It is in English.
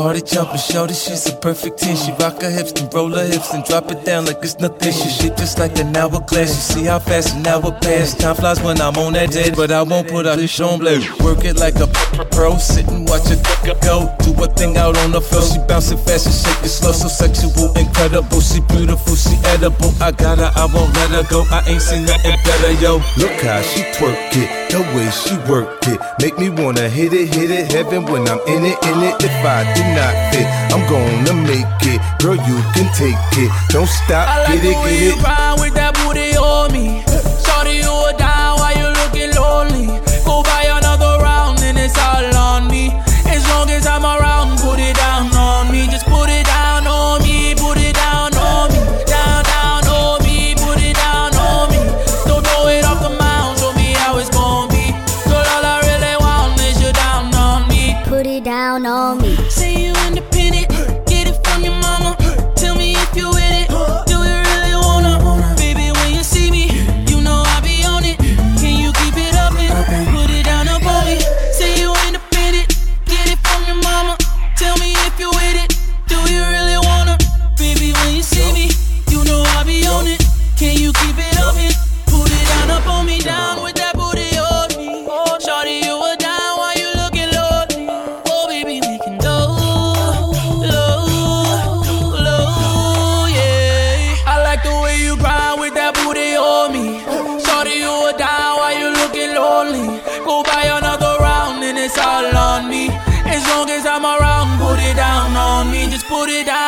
party jumping, shorty, she's a perfect 10. She rock her hips, then roll her hips, and drop it down like it's nothing. She shit just like an hourglass. You see how fast an hour pass. Time flies when I'm on that dead, but I won't put out this on blade. Work it like a pro, sit and watch it go. Do a thing out on the floor. She bouncing fast and shake it slow, so sexual, incredible. She beautiful, she edible. I got her, I won't let her go. I ain't seen nothing better, yo. Look how she twerk it, the way she work it, make me wanna hit it, heaven when I'm in it. If I did not fit, I'm gonna make it. Girl, you can take it, don't stop, I like get the way it. You ride with that booty on me. Shorty, you are down while you looking lonely. Go buy another round and it's all on me. As long as I'm around, put it down on me. Just put it down on me, put it down on me. Down, down on me, put it down on me. Don't throw it off the mound, show me how it's gonna be. Girl, all I really want is you down on me. Put it down on me. Say you independent, get it from your mama. Tell me if you with it, do you really wanna? Baby, when you see me, you know I be on it. Can you keep it up and put it down up on me? Say you independent, get it from your mama. Tell me if you with it, do you really wanna? Baby, when you see me, you know I be on it. Can you keep it up and put it down up on me? Down with that booty on me. Shorty, you were down while you looking lonely. Oh, baby, we can go low, low, yeah. I like the way you grind with that booty on me. Shorty, you were down while you looking lonely. Go buy another round and it's all on me. As long as I'm around, put it down on me. Just put it down.